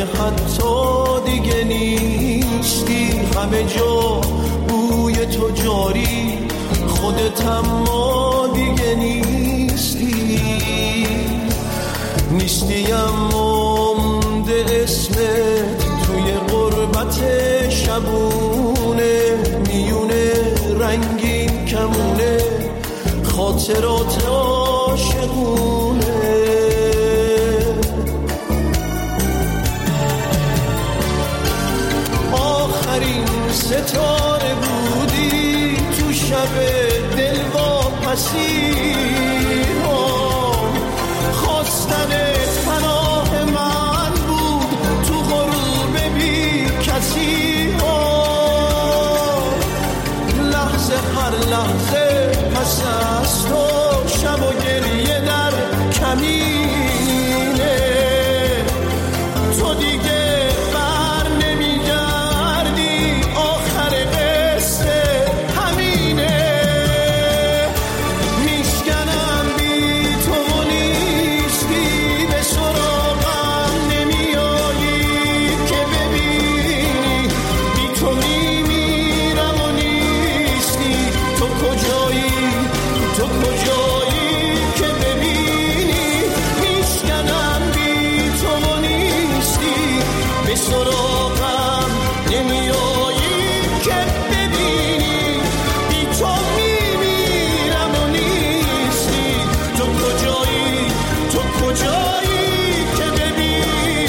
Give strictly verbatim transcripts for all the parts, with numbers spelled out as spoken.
حتی دیگه نیستی، همه جا بوی تو جاری، خودت اما دیگه نیستی. نیستیم مونده اسمت توی غربت شبونه، میونه رنگین کمونه خاطرات عاشقونه. آخرین ستاره بودی تو شب دلواپسی، خواستنت پناه من بود تو غروب بی کسی. لحظه هر لحظه پس از تو شب و گریه در کمینه، تو دیگه بر نمیگردی، آخر قصه همینه. میشکنم بی تو و نیستی، به سراغم نمیایی که ببینی، بی تو میمیرم و نیستی. تو کجایی تو کجایی که ببینی، میشکنم بی تو و نیستی، به سراغم نمیایی که ببینی، بی تو میمیرم و نیستی. تو کجایی تو کجایی که ببینی.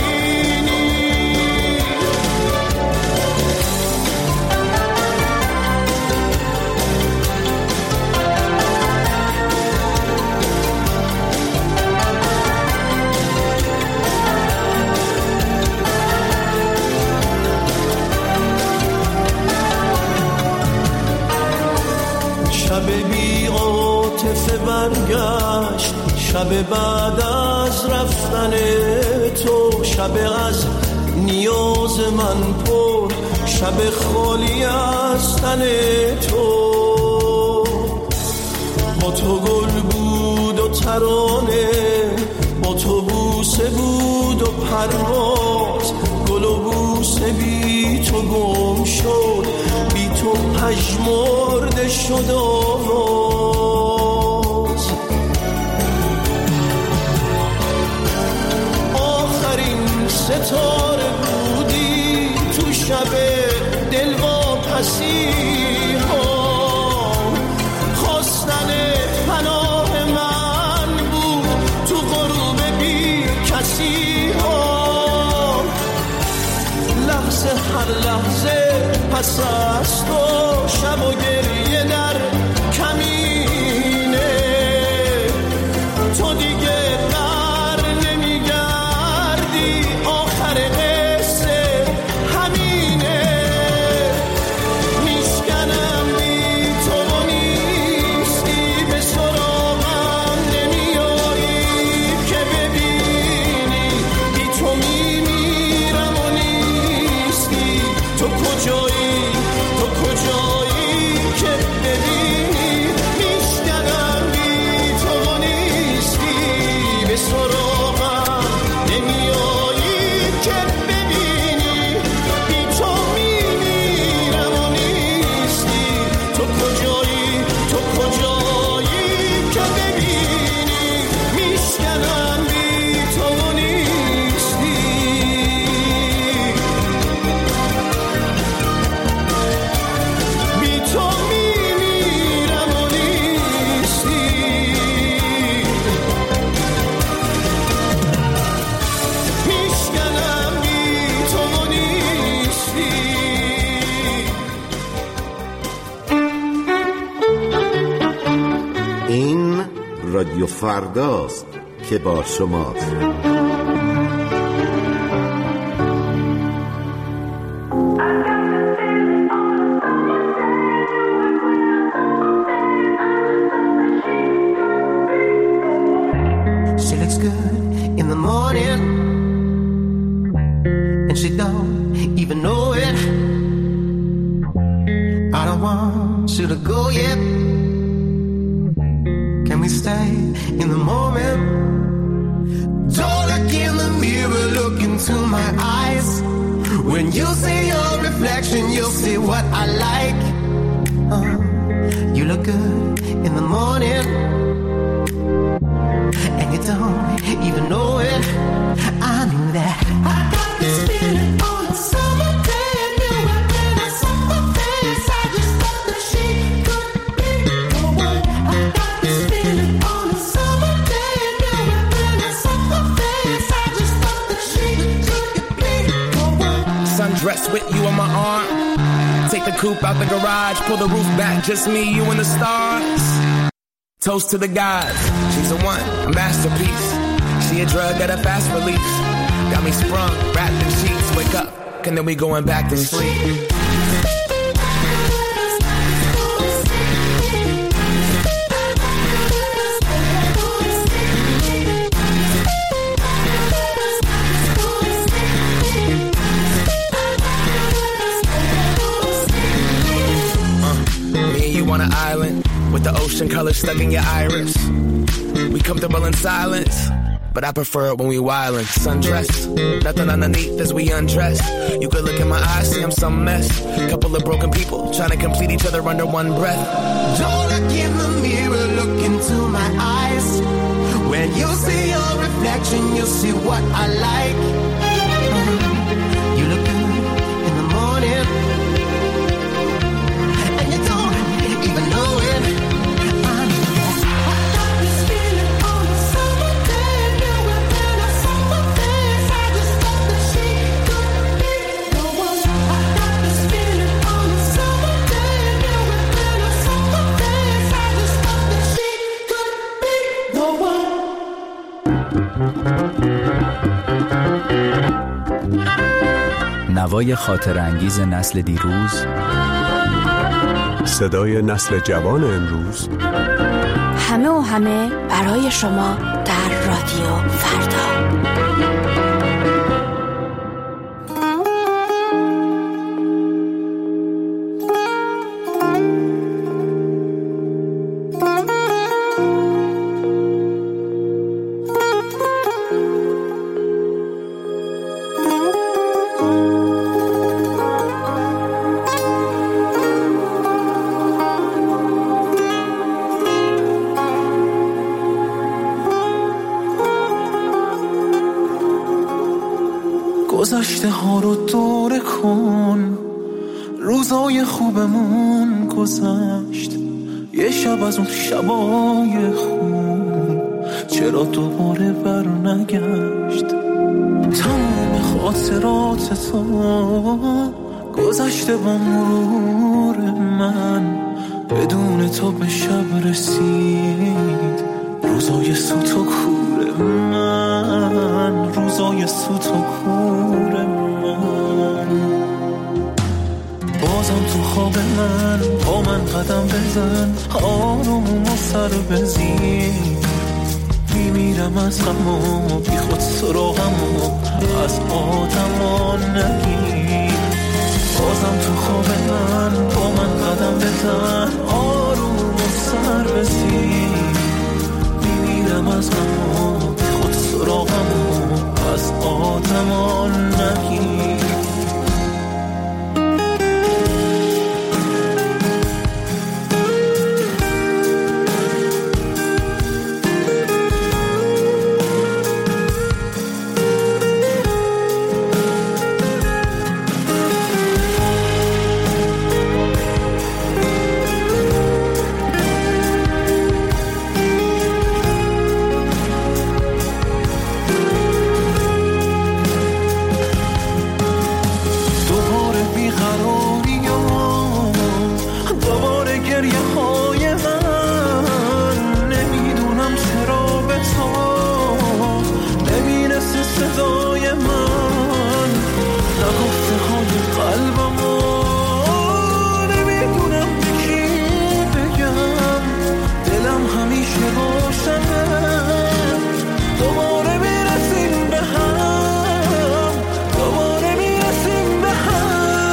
شب بی عاطفه برگشت، شب بعد از رفتن تو، شب از نیاز من پر، شب خالی از تن تو. با تو گل بود و ترانه، با تو بوسه بود و پرواز، گل و بوسه بی تو گم شد، بی تو پژمرده شد آواز. آخرین ستاره بودی تو شب دلواپسی، خواستنت پناه من بود تو غروب بی کسی. لحظه هر لحظه پس از تو شب و گریه در کمینه، تو دیگه بر نمیگردی، آخر قصه همینه. میشکنم بی تو و نیستی، به سراغم نمیایی که ببینی، بی تو میمیرم و نیستی. تو کجایی تو کجایی که ببینی، میشکنم بی تو و نیستی، به سراغم نمیایی که ببینی، بی تو میمیرم و نیستی. تو کجایی تو کجایی که ببینی، میشکنم بی تو و نیستی. بی تو میمیرم و نیستی. میشکنم بی تو و نیستی. این رادیو فرداست که با شماست. She looks good in the morning, and she don't even know it. I don't want you to go yet. Can we stay in the moment? Don't look in the mirror, look in into my eyes. When you see your reflection, you'll see what I like. uh, You look good in the morning, and you don't even know it. I knew that. I got this feeling on a summer day. I knew it when I saw her face. I just thought that she could be the one. I got this feeling on a summer day. I knew it when I saw her face. I just thought that she could be the one. Sundress with you on my arm. Take the coupe out the garage. Pull the roof back. Just me, you and the stars. Toast to the gods. She's a one, a masterpiece. She a drug at a fast release. Got me sprung, wrapped in sheets. Wake up, and then we going back to sleep. On an island with the ocean color stuck in your iris. We comfortable in silence, but I prefer it when we wildin'. Sundress, nothing underneath as we undress. You could look in my eyes, see I'm some mess. Couple of broken people trying to complete each other under one breath. Don't look in the mirror, look into my eyes. When you see your reflection, you'll see what I like. uh, You look good in the morning, and you don't even know it. I knew that. I got this feeling on a summer day. I knew it when I saw her face. I just thought that she could be the one. I got this feeling on a summer day. I knew it when I saw her face. I just thought that she could be the one. نوای خاطر انگیز نسل دیروز، صدای نسل جوان امروز، همه و همه برای شما در رادیو فردا. گذشته ها رو دوره کن، روزای خوبمون گذشت. یه شب از اون شبای خوب چرا دوباره بر نگشت؟ تمام خاطرات تو گذشته با مرور من، بدون تو به شب رسید روزای سوت و کور من، روزای سوت و کور من. بازم تو خواب من با من قدم بزن، آروم و سر بزیر. میمیرم از غم و بی خود سراغم و از آدم نگیر. بازم تو خواب من با من قدم بزن، آروم و سر بزیر. میمیرم از غم و بی خود سراغم و از آدم نگیر.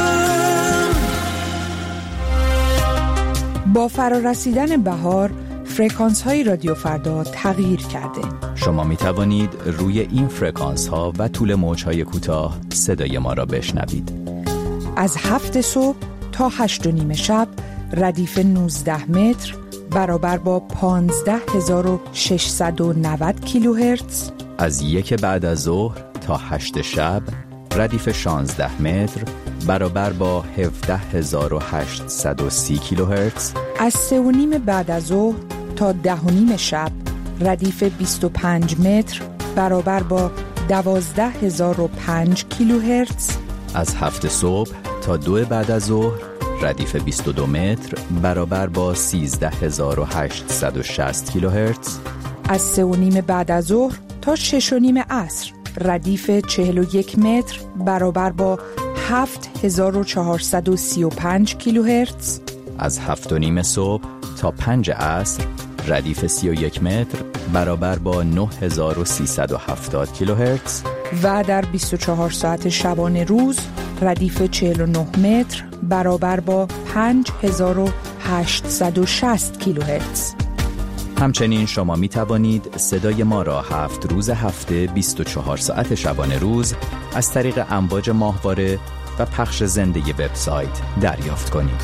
با فرارسیدن بهار، فرکانس های رادیو فردا تغییر کرده. شما می توانید روی این فرکانس ها و طول موج های کوتاه صدای ما را بشنوید. از هفت صبح تا هشت و نیم شب ردیف نوزده متر برابر با پانزده هزار و ششصد و نود کیلوهرتز. از یک بعد از ظهر تا هشت شب ردیف شانزده متر برابر با هفده هزار و هشتصد و سی کیلوهرتز. از سه و نیم بعد از ظهر تا ده و نیم شب ردیف بیست و پنج متر برابر با دوازده هزار و پنج کیلوهرتز. از هفت صبح تا دو بعد از ظهر ردیف بیست و دو متر برابر با سیزده هزار و هشتصد و شصت کیلوهرتز. از سه و نیم بعد از ظهر تا شش و نیم عصر ردیف چهل و یک متر برابر با هفت هزار و چهارصد و سی و پنج کیلوهرتز. از هفت و نیم صبح تا پنج عصر ردیف سی و یک متر برابر با نه هزار و سیصد و هفتاد کیلوهرتز. و در بیست و چهار ساعت شبانه روز ردیف چهل و نه متر برابر با پنج هزار و هشتصد و شصت کیلوهرتز. همچنین شما می توانید صدای ما را هفت روز هفته بیست و چهار ساعت شبانه روز از طریق امواج ماهواره و پخش زنده وبسایت دریافت کنید.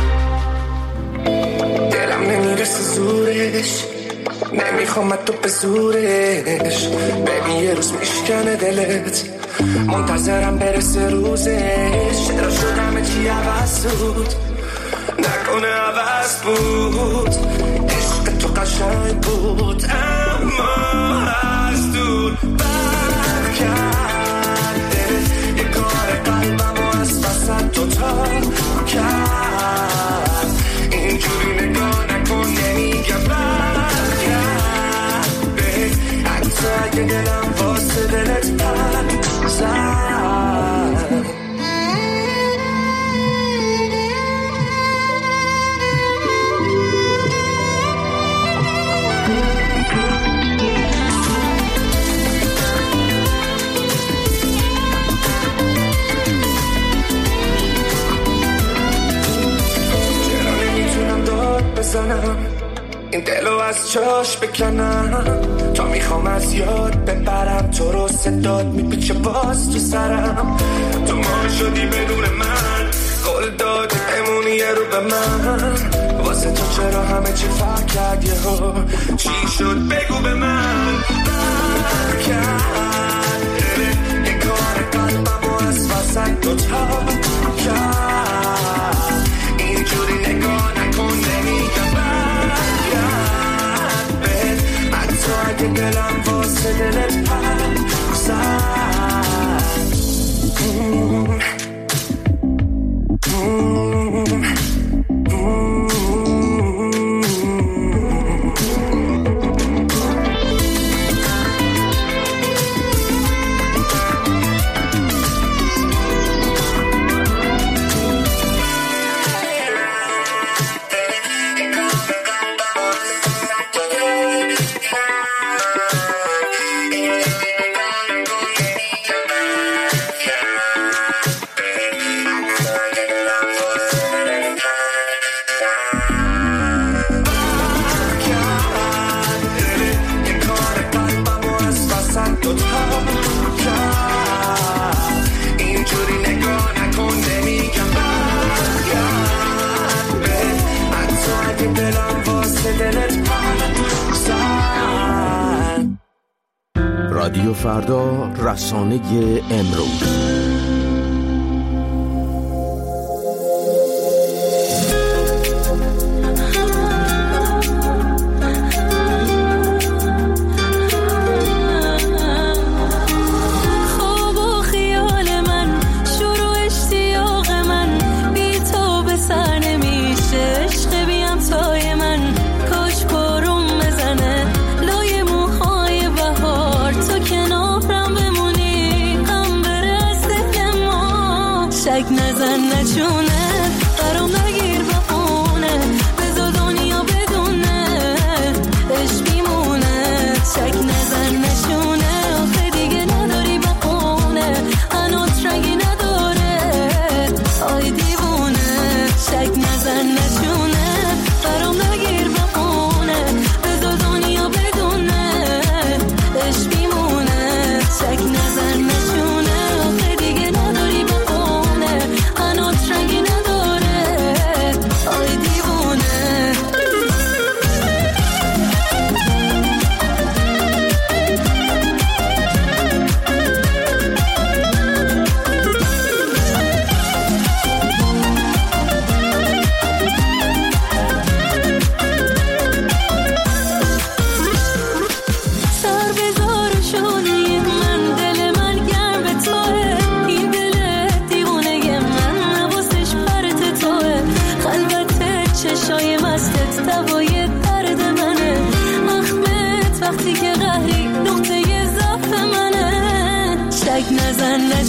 دلم نمیرسه زورش، نمیخوام تو به زورش، ببین یه روز میشکنه دلت، منتظرم برسه روزش. چرا شدم چی عوض بود، نکنه عوض بود، عشق تو قشنگ بود اما از دور برکرده یه کار قلبم و از وسط تو تا کرد. اینجوری نگاه نکن نمیگم برکرده، حتی اگه دلم واسه دلت پر زد. این دلو از جاش بکنم، تا میخوام از یاد ببرم تو رو، صدات میپیچه باز تو سرم. تو ما شدی بدون من، قول دادی بمونی یه رو به من، واسه تو چرا همه چی فرق کرد یهو، چی شد بگو به من. برکرده یه کار قلبم و از وسط تو تا کرد. اینجوری نگاه نکن نمیگم تو اگه دلم واسه دلت پر زد. رادیو فردا، رسانه امروز. تو کنارم بمونی، هم برسه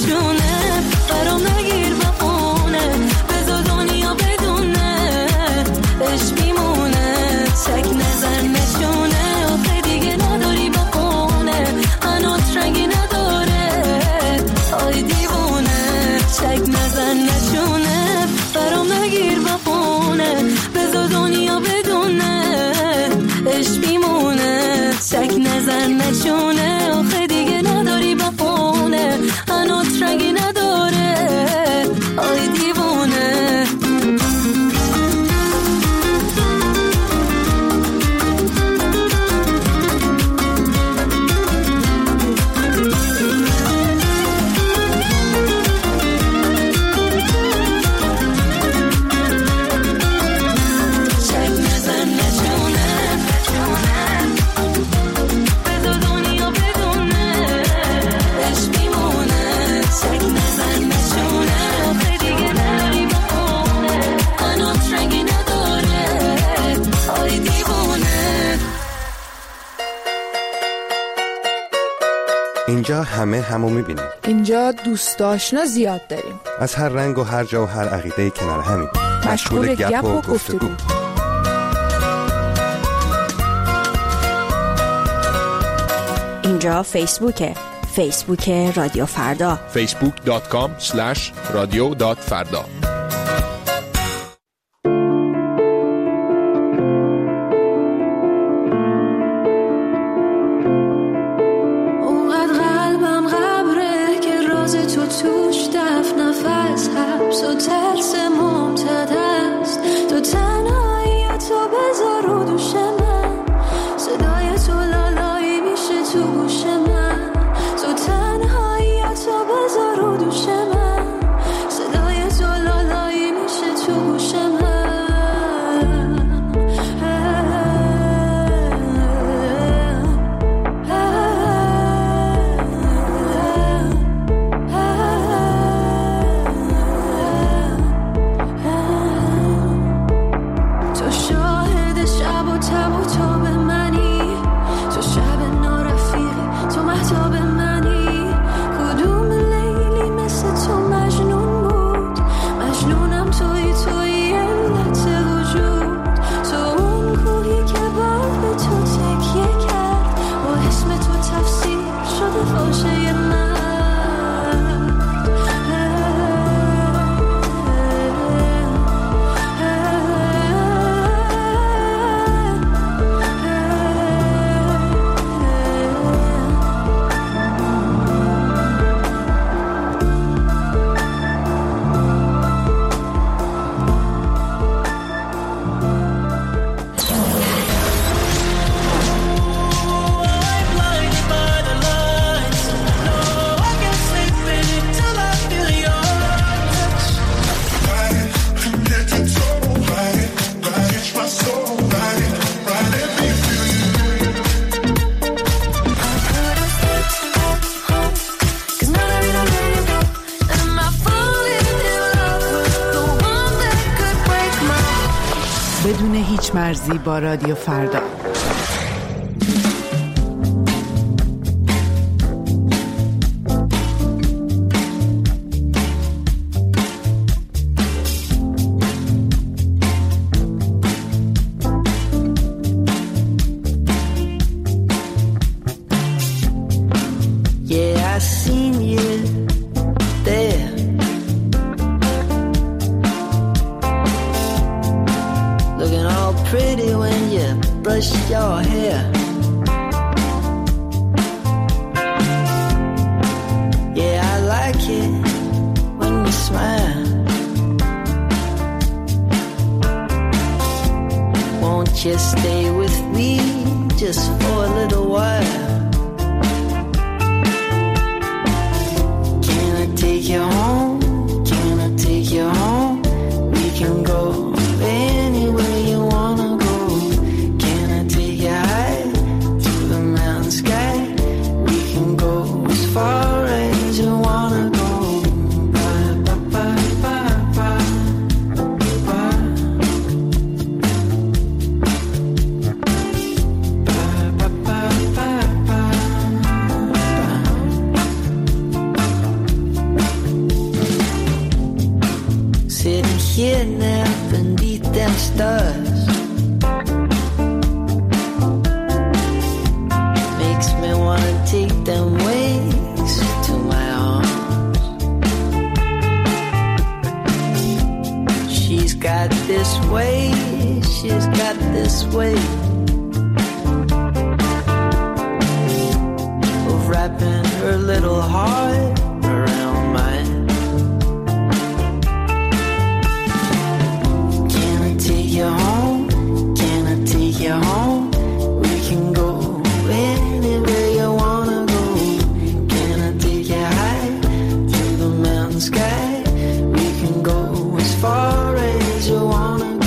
نشونه برام نگیر بخونه بذار دنیا بدونه عشق میمونه شک نظر نشونه آخه دیگه نداری بخونه هنوز رنگی نداره آی دیوونه شک نظر نشونه برام نگیر بخونه بذار دنیا بدونه عشق میمونه شک نظر نشونه آخه دیگه نداری بخونه هنوز رنگی نداره آی دیوونه اینجا همه همو میبینیم. اینجا دوست آشنا زیاد داریم. از هر رنگ و هر جا و هر عقیده کنار همین. مشغول گپ و گفتگو. اینجا فیسبوکه. فیسبوک رادیو فردا. فیسبوک دات کام اسلش رادیو دات فردا. بدون هیچ مرزی با رادیو فردا. Just stay with me just for a little while. Can I take you home? Can I take you home? We can go anywhere you wanna go. Can I take you high to the mountain sky? We can go as far as you wanna go. Bye. way. She's got this way of wrapping her little heart around mine. Can I take you home? Can I take you home? We can go anywhere you wanna go. Can I take you high through the mountain sky? We can go as far as you wanna go.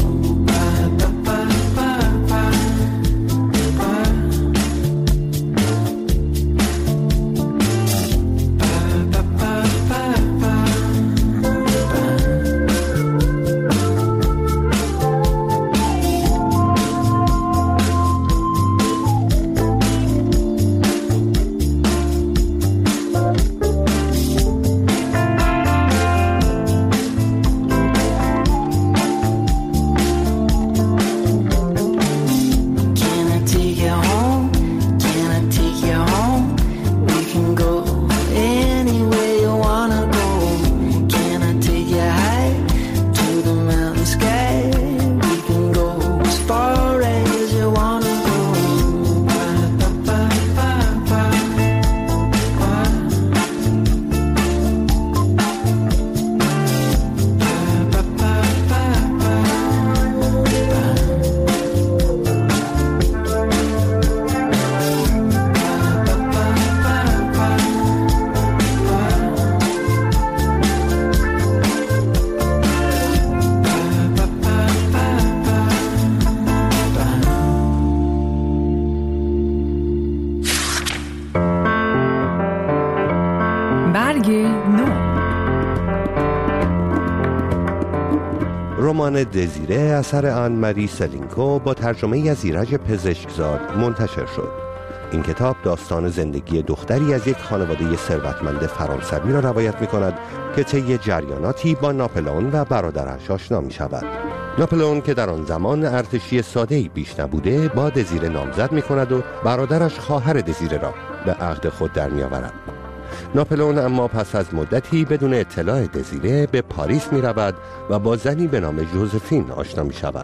رمان دزیره اثر آن ماری سلینکو با ترجمه از ایرج پزشکزاد منتشر شد. این کتاب داستان زندگی دختری از یک خانواده ثروتمند فرانسوی را روایت می کند که طی جریاناتی با ناپلئون و برادرش آشنا می شود. ناپلئون که در آن زمان ارتشی ساده‌ای بیش نبوده با دزیره نامزد می کند و برادرش خواهر دزیره را به عقد خود در می آورد. ناپلئون اما پس از مدتی بدون اطلاع دزیره به پاریس می رود و با زنی به نام ژوزفین آشنا می شود.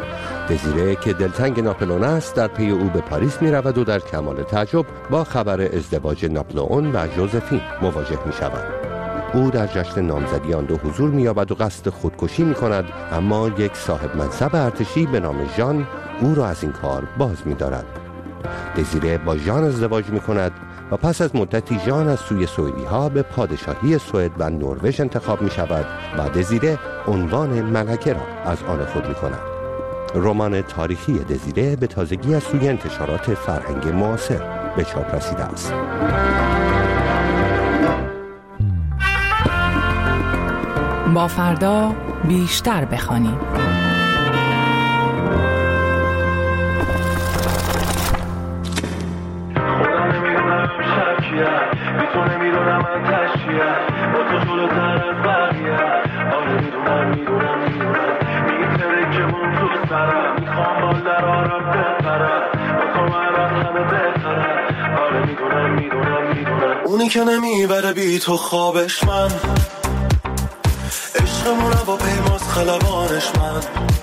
دزیره که دلتنگ ناپلئون است در پی او به پاریس می رود و در کمال تعجب با خبر ازدواج ناپلئون و ژوزفین مواجه می شود. او در جشن نامزدی آن دو حضور می یابد و قصد خودکشی می کند، اما یک صاحب منصب ارتشی به نام ژان او را از این کار باز می دارد. دزیره با ژان ازدواج می کند و پس از مدتی ژان از سوی سوئدی ها به پادشاهی سوئد و نروژ انتخاب می شود و دزیره عنوان ملکه را از آن خود می کند. رمان تاریخی دزیره به تازگی از سوی انتشارات فرهنگ معاصر به چاپ رسیده است. با فردا بیشتر بخوانیم. بی تو نمیدونم من تشیه با تو جلوتر از بقیه. آره میدونم میدونم میدونم میتره که اون تو سرم میخوام بال در آرم بپرم با تو من از همه بهترم. آره میدونم میدونم میدونم اونی که نمیبره بی تو خوابش من عشقمونه با پیماز خلبانش من.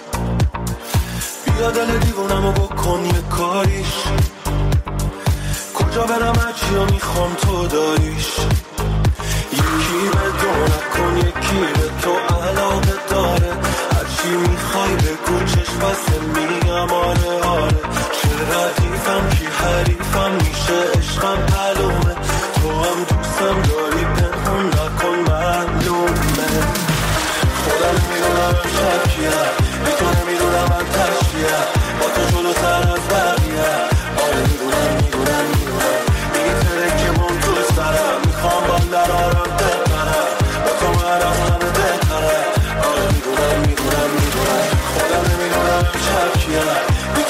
بیا دل دیوونمو بکن یه کاریش کجا برم هرچی رو میخوام تو داریش. یکی به دو نکن یکی به تو علاقه داره هرچی میخوای بگو چشم بسته میگم آره آره. چه ردیفم کی حریفم میشه عشقم معلومه تو هم دوستم داری پنهون نکن معلومه. خودم میدونم شکیه بی تو نمیدونم من تشکیه با تو جلوتر از بقیه. آره میدونم میدونم میدونم میتره که من تو سرم میخوام با درارم بپرم با تو من از همه بهتره. آره میدونم میدونم میدونم خودم نمیدونم شکیه بی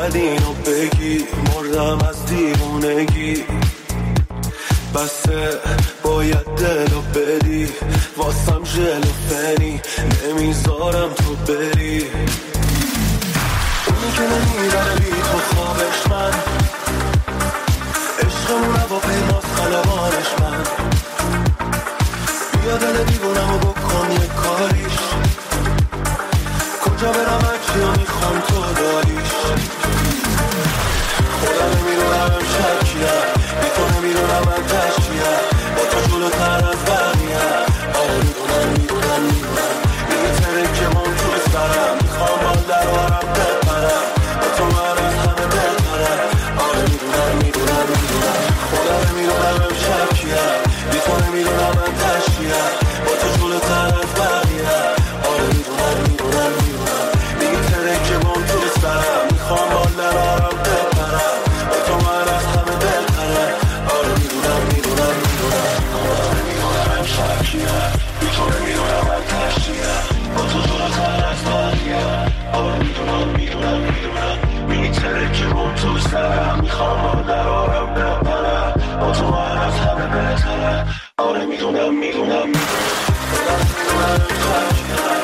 باید اینو بگی، مردم از دیوونگی. بسه باید دلو بدی، واسم ژل و فنی، نمیذارم تو بری. اونی که نمیبره بی تو خوابش من، عشقمون با پیماز خلبانش من. بیا دل دیوونمو بکن یه کاریش، کجا برم هرچی رو میخوام تو داریش. خودم نمیدونم امشب کیم، بی تو نمیدونم من تشکیم، با تو جلوتر از بقیم. آره میدونم میدونم میدونم میتره که من تو سرم، میخوام بال درارم بپرم، با تو من از همه بهترم. آره میدونم میدونم میدونم خودم نمیدونم امشب کیم، بی تو نمیدونم من تشکیم، با تو جلوتر از بقیم. آره میدونم میدونم میدونم میتره که من تو سرم، میخوام بال درارم بپرم، با تو من از همه بهترم. آره میدونم میدونم میدونم خودم نمیدونم امشب کیم، بی تو نمیدونم من تشکیم، با تو جلوتر از بقیم. آره میدونم میدونم میدونم میتره که من تو سرم، میخوام بال درارم بپرم، با تو من از همه بهترم. آره میدونم میدونم میدونم خودم نمیدونم امشب کیم.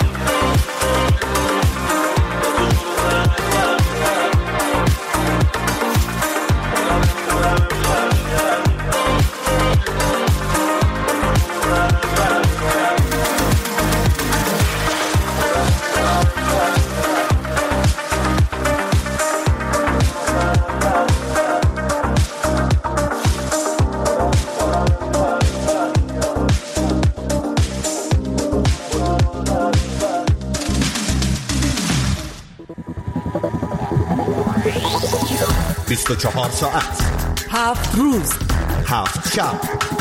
بیست و چهار ساعت، هفت روز، هفت شب،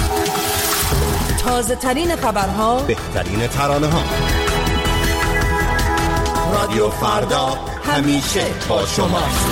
تازه ترین خبرها، بهترین ترانه ها. رادیو فردا همیشه با شماست.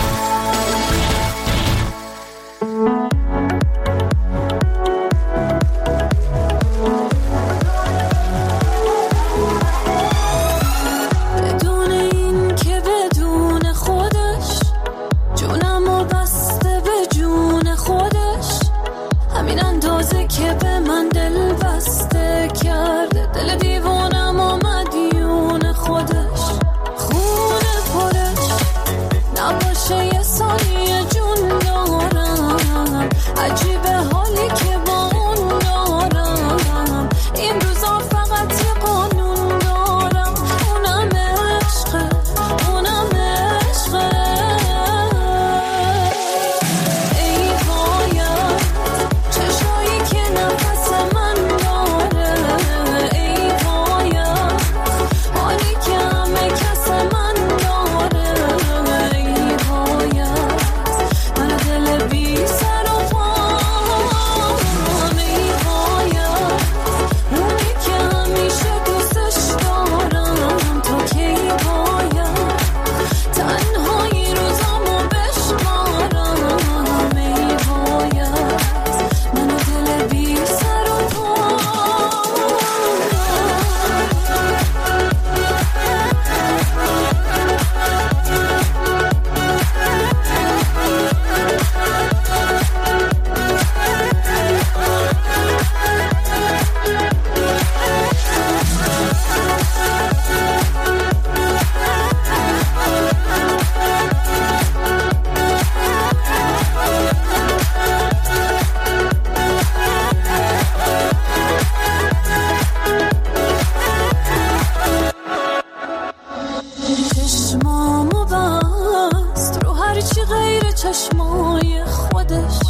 چشمای خودش،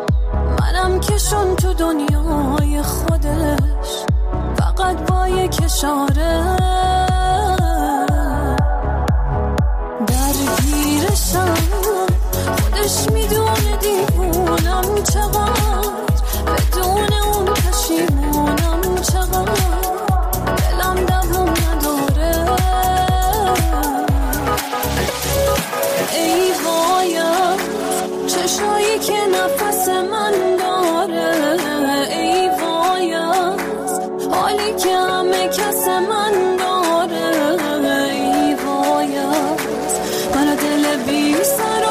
منم کشون تو دنیای خودش، فقط با یک اشاره درگیرشم. خودش میدونه دیوونم چقدر، بدون اون پشیمونم چقدر، دلم دوام نداره. ای وایم چشایی که نفس من داره، ای وایم حالی که همه کس من داره، ای وایم من دل بی سر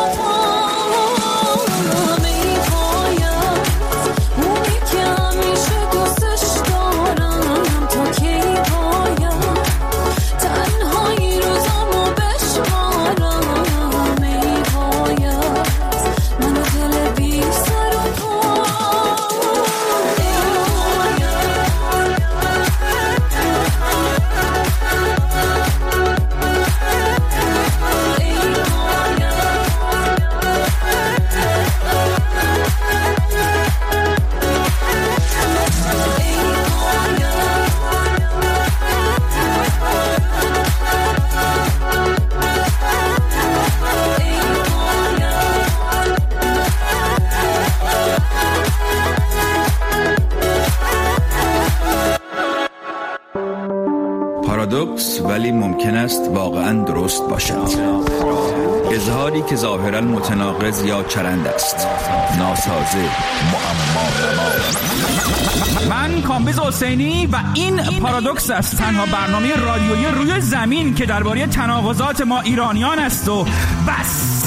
پارادوکس ولی ممکن است واقعا درست باشد. اظهاری که ظاهرا متناقض یا چرند است، ناسازه، معما. من کامبیز حسینی و این پارادوکس است، تنها برنامه رادیویی روی زمین که درباره تناقضات ما ایرانیان است و بس.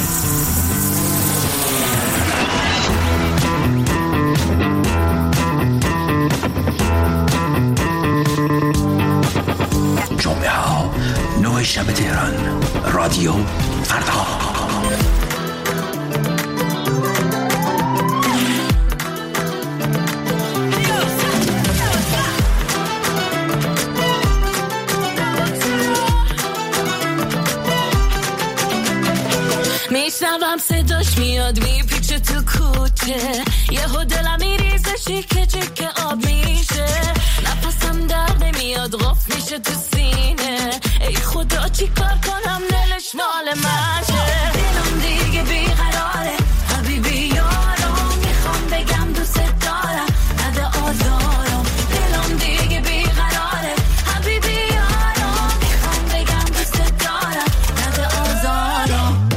جمعه ها نه شب تهران، رادیو فردا. میشنوم صداش میاد میپیچه تو کوچه، یهو دلم میریزه شیکه چکه آب میشه، نفسم در نمیاد غف میشه تو سینه، ای خدا چی کار کنم دلش مال منشه، دلم دیگه بیقراره حبیبی یارم، میخوام بگم دوست دارم نده آزارم، دلم دیگه بیقراره حبیبی یارم، میخوام بگم دوست دارم نده آزارم.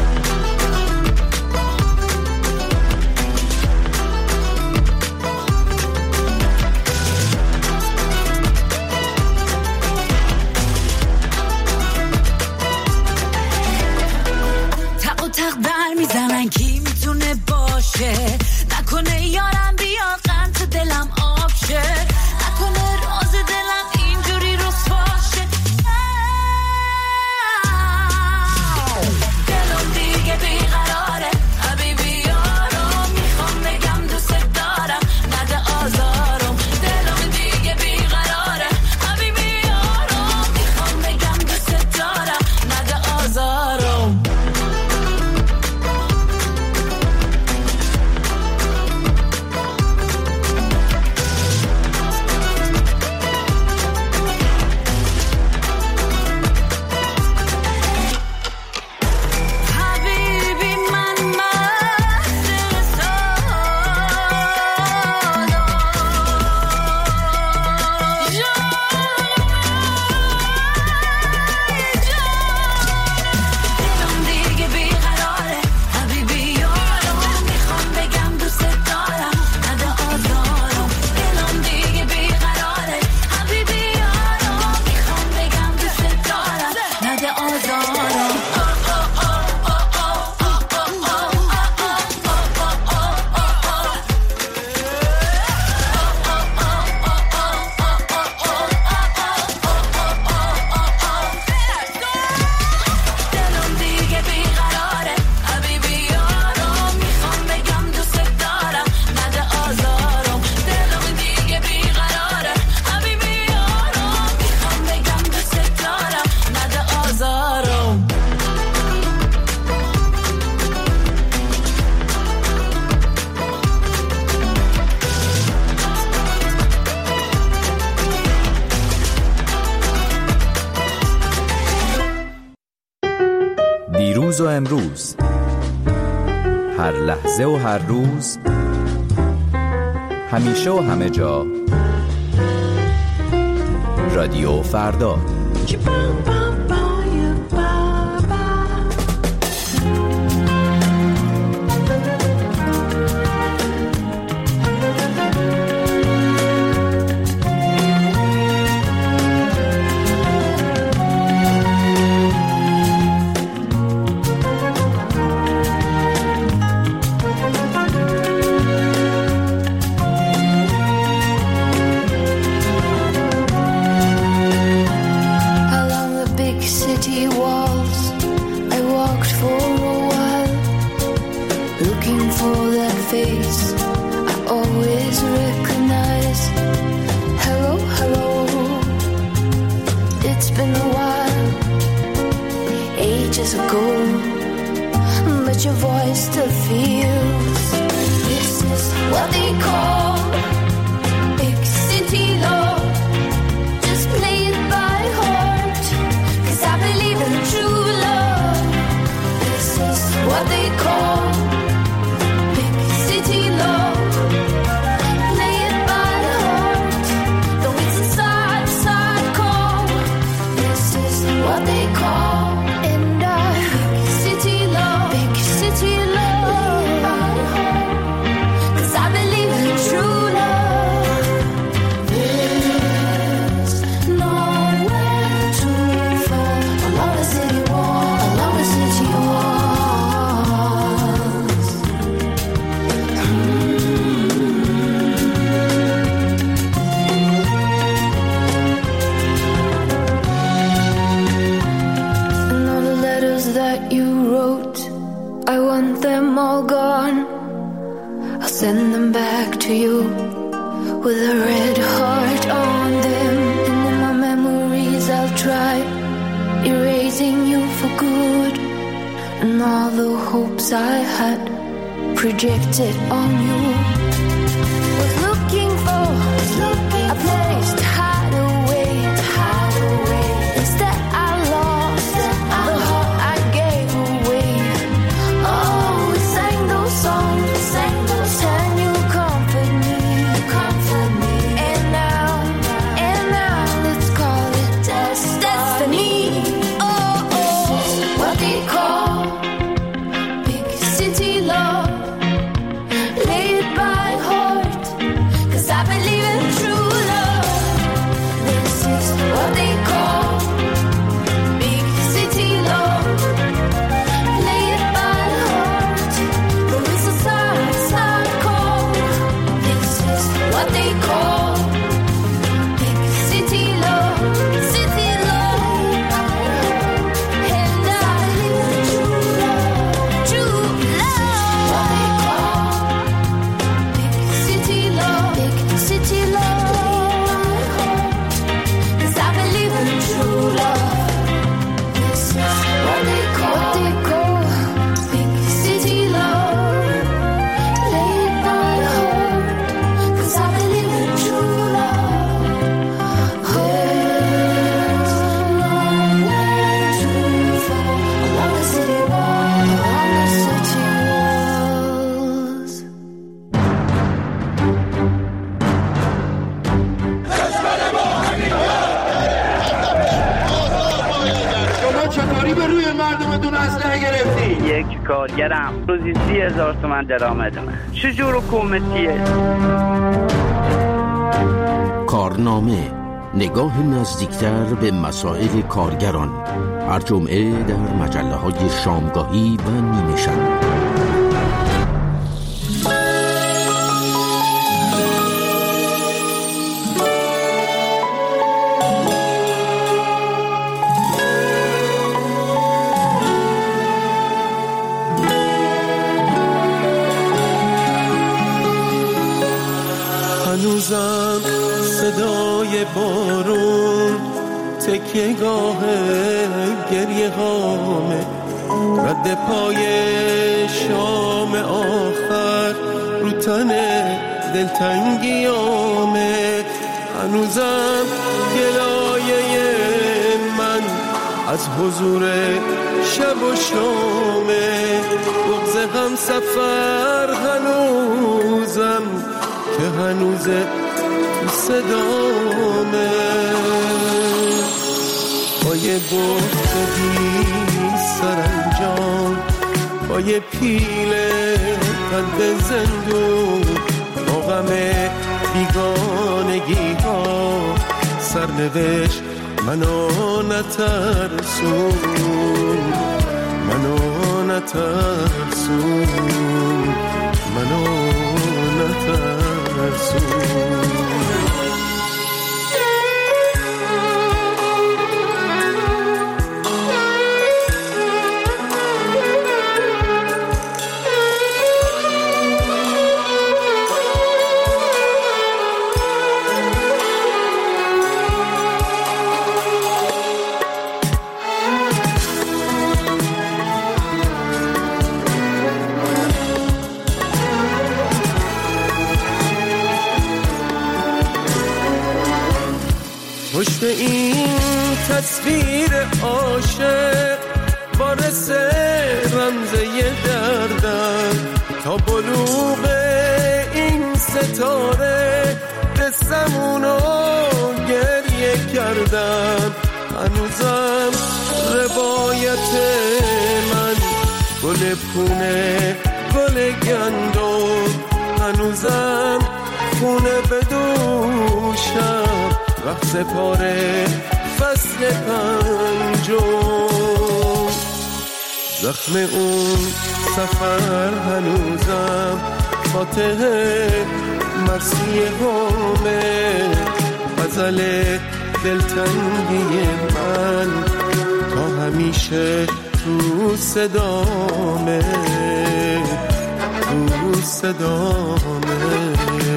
میزنن کی میتونه باشه، نکنه یارم بیا غم تو دلم آب شه، نکنه راز دلم اینجوری رسواشه، دلم دیگه بیقراره حبیبی یارم، میخوام بگم دوست دارم نده آزارم، دلم دیگه بیقراره حبیبی یارم، میخوام بگم دوست دارم نده آزارم. دیروز و امروز، هر لحظه و هر روز، همیشه و همه جا، رادیو فردا. that you wrote, I want them all gone. I'll send them back to you with a red heart on them. And in my memories I'll try erasing you for good, and all the hopes I had projected on you. Was looking for was looking a place to hide away, to hide away. Instead I lost the heart I gave away. Oh, we sang those songs, we sang those songs. Can you comfort me, comfort me? And now, and now let's call it destiny. Oh, oh, what they call big city love. Play it by heart, 'cause I believe in true love. This is what they call big city love. Play it by heart, but it's a sign, it's not cold. This is what they call big city love, city love. And I believe in true love, true love. What they call big city love, big city love. 'Cause I believe in true love. This is what they call, what they call big city love. Play it by heart, 'cause I believe in true love. There's nowhere to fall along the city wall, along the city walls. شما چطوری به روی مردمتون اسلحه گرفتی؟ یک کارگرم روزی سی هزار تومن درآمدمه. چجور حکومتیه؟ کارنامه، نگاه نزدیکتر به مسائل کارگران، هر جمعه در مجله های شامگاهی و نیمه شب. هنوزم صدای بارون تکیه گاه گریه هامه، رد پای شام آخر رو تن دلتنگیامه. هنوزم گلایه من از حضور شب و شامه، بغض هم سفر هنوزم که هنوز تو صدامه. با یه گفت بی سرانجام، با یه پیل قلب زندون، با غم بیگانگی ها سرنوشت منو نترسون، منو نترسون، منو نترسون. پشت این تصویر عاشق وارث رمزه دردم، تا بلوغ این ستاره قصمونو گریه کردم. هنوزم روایت من گل پونه گل گندم، هنوزم خونه بدوشم رقص پاره فصل پنجم. زخم اون سفر هنوزم فاتح مرسی همه، غزل دلتنگی من تا همیشه تو صدامه، تو صدامه،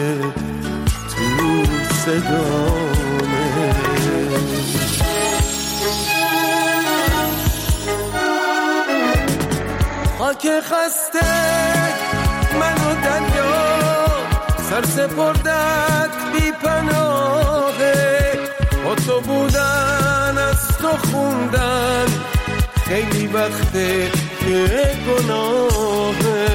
تو صدامه. خاک خسته منو دریا سر سپردت بی پناهه، با تو بودن از تو خوندن خیلی وقته یه گناهه.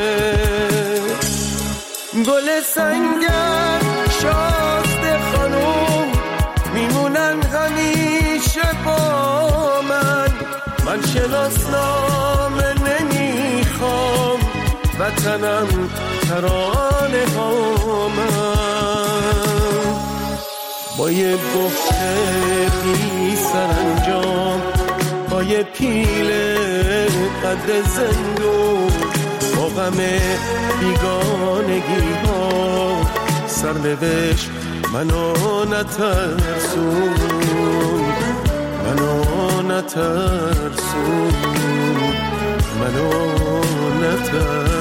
گل سنگر شازده خانوم میمونن همیشه با من، من شناسنامه نمیخوام وطنم ترانه ها من. با یه گفته بی سرانجام، با یه پیل قد زندون، با غم بیگانگی ها سرنوشت منو نترسون، منو نترسون، منو نترسون.